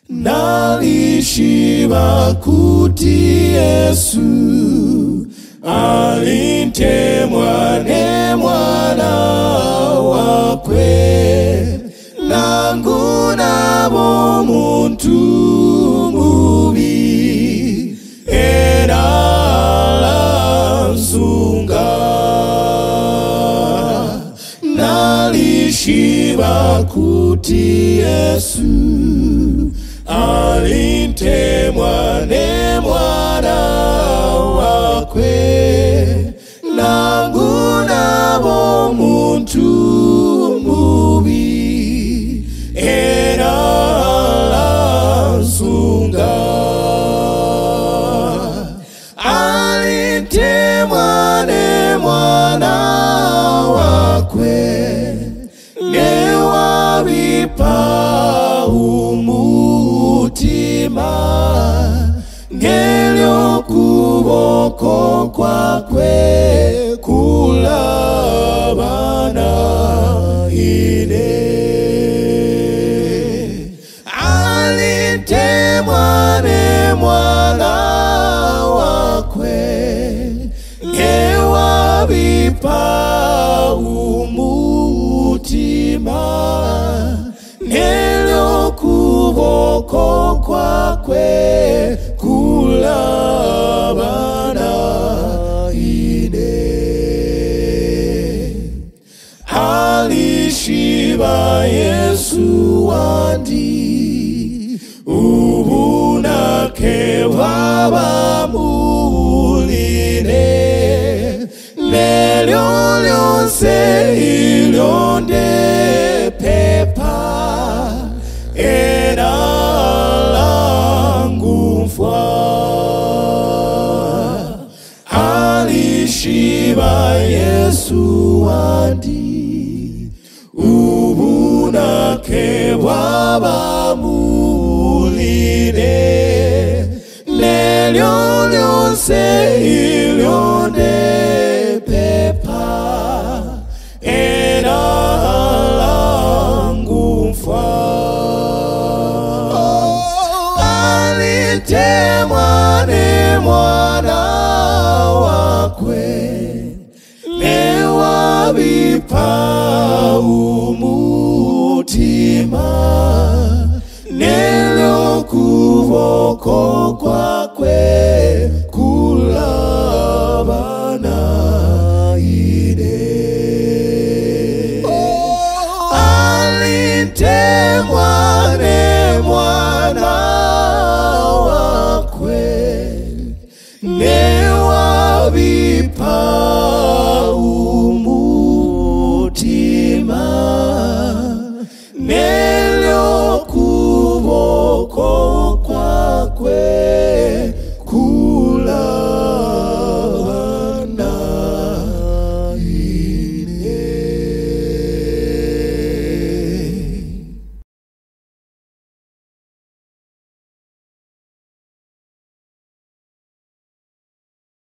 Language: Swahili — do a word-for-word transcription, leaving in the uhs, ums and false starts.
nalishiba kuti Yesu alintemwa ne mwana wakwe, nangu nabo muntu mubi era lansunga, nalishiba kuti Yesu alintemwa ne mwana wakwe, nangu nabo muntu mubi era lansunga. Alintemwa ne mwana wakwe, ne wabipa umutima, ngelyo kuboko kwakwe kulabana ine. Alintemwa ne mwana wakwe, ne wabipa umutima, ngelyo kuboko kwakwe kulabana ine. Alishiba Yesu wandi, ubunake wabamuline, nelyo lyonse ilyonde pepa era langu mfwa. Alishiba Yesu wandi, ubunake wabamuline, nelyo lyonse ilyonde pepa era langu mfwa. Alintemwa ne mwana wakwe, ne wabipa umutima,